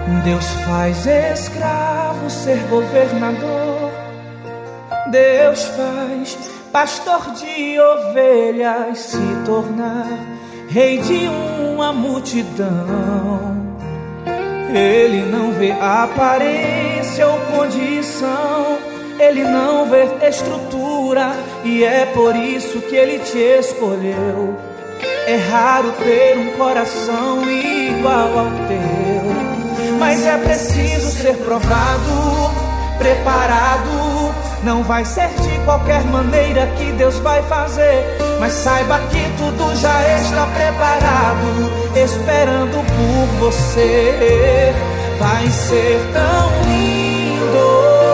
Deus faz escravo ser governador. Deus faz pastor de ovelhas se tornar rei de uma multidão. Ele não vê aparência ou condição, ele não vê estrutura, e é por isso que ele te escolheu. É raro ter um coração igual ao teu, mas é preciso ser provado, preparado. Não vai ser de qualquer maneira que Deus vai fazer, mas saiba que tudo já está preparado, esperando por você. Vai ser tão lindo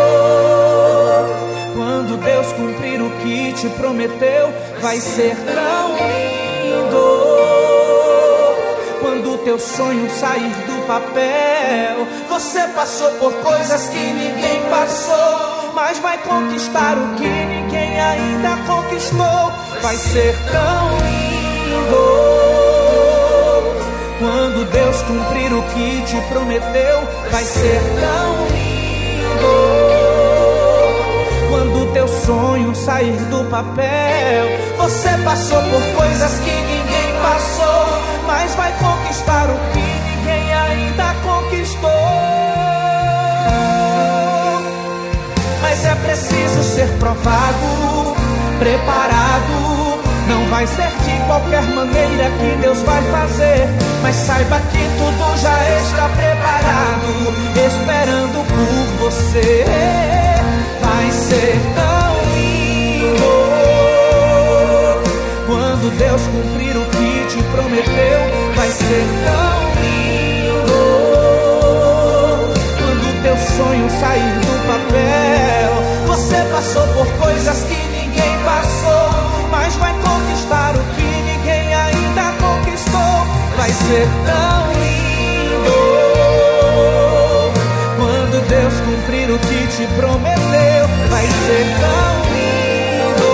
quando Deus cumprir o que te prometeu. Vai ser tão lindo quando teu sonho sair do papel. Você passou por coisas que ninguém passou, mas vai conquistar o que ninguém ainda conquistou. Vai ser tão lindo quando Deus cumprir o que te prometeu. Vai ser tão lindo quando teu sonho sair do papel. Você passou por coisas que ninguém passou, mas vai conquistar o que ninguém ainda conquistou. Mas é preciso ser provado, preparado. Não vai ser de qualquer maneira que Deus vai fazer, mas saiba que tudo já está preparado, esperando por você. Vai ser tão lindo quando Deus cumprir o que te prometeu. Vai ser tão lindo quando teu sonho sair do papel. Você passou por coisas que ninguém passou, mas vai conquistar o que ninguém ainda conquistou. Vai ser tão lindo quando Deus cumprir o que te prometeu. Vai ser tão lindo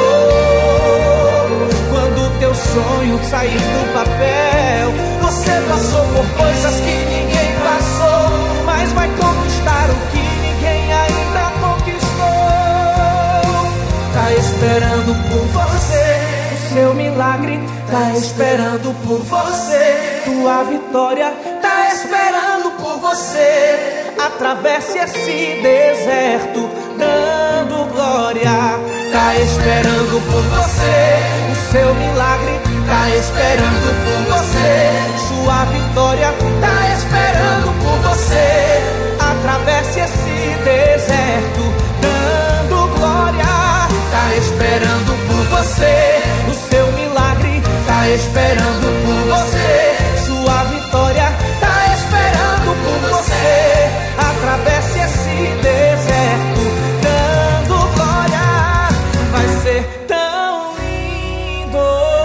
quando teu sonho sair do papel. Você passou por coisas que ninguém passou, mas vai conquistar o que ninguém ainda conquistou. Tá esperando por você, o seu milagre tá esperando por você. Tua vitória tá esperando por você. Atravesse esse deserto dando glória. Tá esperando por você, o seu milagre tá esperando por você. Sua vitória tá esperando por você. Atravesse esse deserto dando glória. Tá esperando por você, o seu milagre tá esperando por você. Sua vitória tá esperando por você. Atravesse esse deserto dando glória. Vai ser tão lindo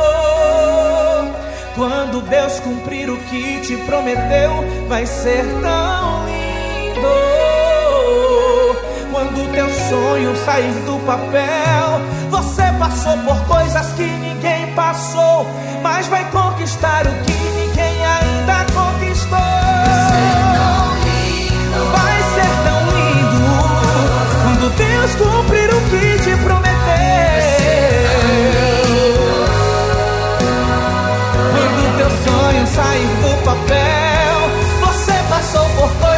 quando Deus cumprir o que te prometeu. Vai ser tão lindo quando teu sonho sair do papel. Você passou por coisas que ninguém passou, mas vai conquistar o que ninguém ainda conquistou. Vai ser tão lindo quando Deus cumprir o que te prometeu. Quando teu sonho sair do papel. Você passou por coisas